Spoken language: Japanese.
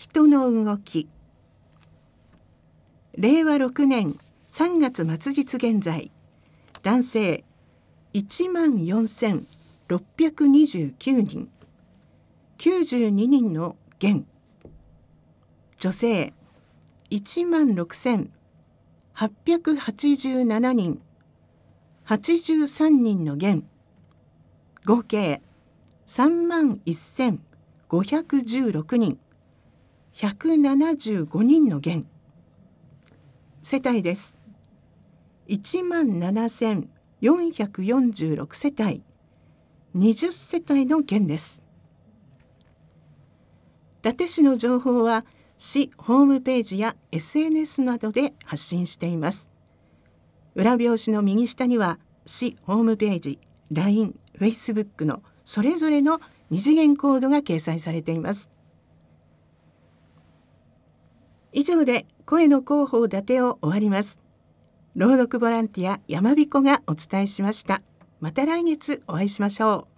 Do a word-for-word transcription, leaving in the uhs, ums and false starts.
人の動き。れいわろくねんさんがつ末日現在、男性いちまんよんせんろっぴゃくにじゅうきゅうにん、きゅうじゅうににんの減。女性いちまんろくせんはっぴゃくはちじゅうななにん、はちじゅうさんにんの減。合計さんまんせんごひゃくじゅうろくにん、ひゃくななじゅうごにんの減。世帯です。いちまんななせんよんひゃくよんじゅうろく世帯、にじゅう世帯の減です。伊達市の情報は市ホームページや エスエヌエス などで発信しています。裏表紙の右下には市ホームページ、ライン、フェイスブック のそれぞれの二次元コードが掲載されています。以上で声の広報伊達を終わります。朗読ボランティアやまびこがお伝えしました。また来月お会いしましょう。